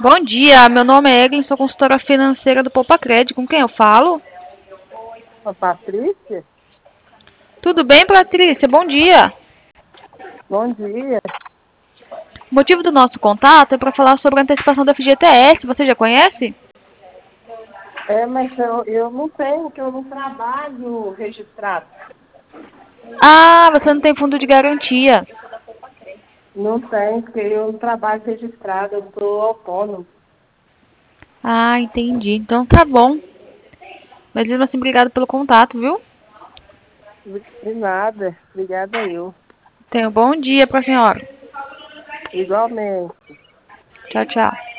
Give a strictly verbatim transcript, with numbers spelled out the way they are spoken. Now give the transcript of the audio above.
Bom dia, meu nome é Eglin, sou consultora financeira do Poupa Crédito. Com quem eu falo? A Patrícia? Tudo bem, Patrícia? Bom dia. Bom dia. O motivo do nosso contato é para falar sobre a antecipação do F G T S. Você já conhece? É, mas eu, eu não tenho, que eu não trabalho registrado. Ah, você não tem fundo de garantia. Não tenho, porque eu não trabalho registrado, eu sou autônomo. Ah, entendi. Então tá bom. Mas mesmo assim, obrigado pelo contato, viu? De nada. Obrigada eu. Tenha um bom dia para a senhora. Igualmente. Tchau, tchau.